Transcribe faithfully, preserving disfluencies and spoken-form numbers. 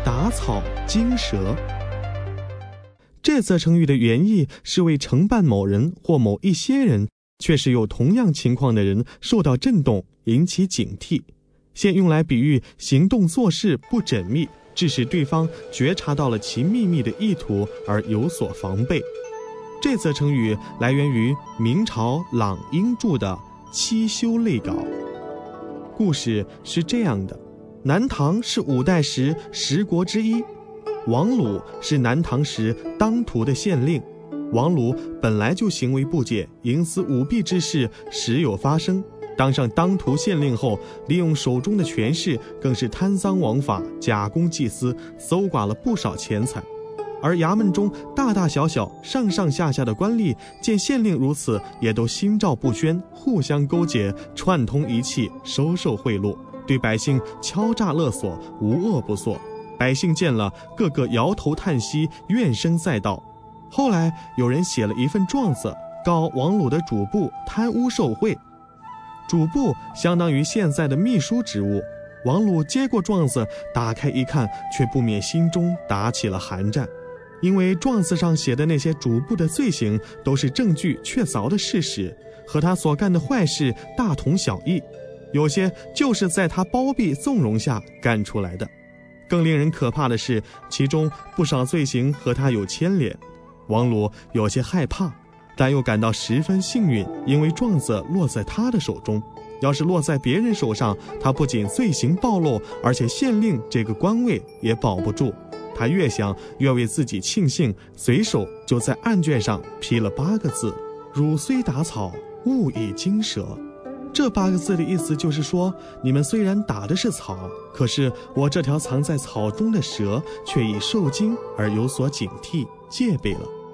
打草惊蛇。这则成语的原意是为承办某人或某一些人，却是有同样情况的人受到震动，引起警惕，现用来比喻行动做事不缜密，致使对方觉察到了其秘密的意图而有所防备。这则成语来源于明朝朗英著的《七修类稿》。故事是这样的：南唐是五代时十国之一，王鲁是南唐时当涂的县令。王鲁本来就行为不检，营私舞弊之事时有发生。当上当涂县令后，利用手中的权势，更是贪赃枉法，假公济私，搜刮了不少钱财。而衙门中大大小小、上上下下的官吏见县令如此，也都心照不宣，互相勾结，串通一气，收受贿赂，对百姓敲诈勒索，无恶不作。百姓见了，个个摇头叹息，怨声载道。后来有人写了一份状子，告王鲁的主簿贪污受贿。主簿相当于现在的秘书职务。王鲁接过状子，打开一看，却不免心中打起了寒战。因为状子上写的那些主簿的罪行都是证据确凿的事实，和他所干的坏事大同小异，有些就是在他包庇纵容下干出来的。更令人可怕的是，其中不少罪行和他有牵连。王鲁有些害怕，但又感到十分幸运，因为状子落在他的手中。要是落在别人手上，他不仅罪行暴露，而且县令这个官位也保不住。他越想越为自己庆幸，随手就在案卷上批了八个字：汝虽打草，勿以惊蛇。这八个字的意思就是说，你们虽然打的是草，可是我这条藏在草中的蛇却已受惊而有所警惕戒备了。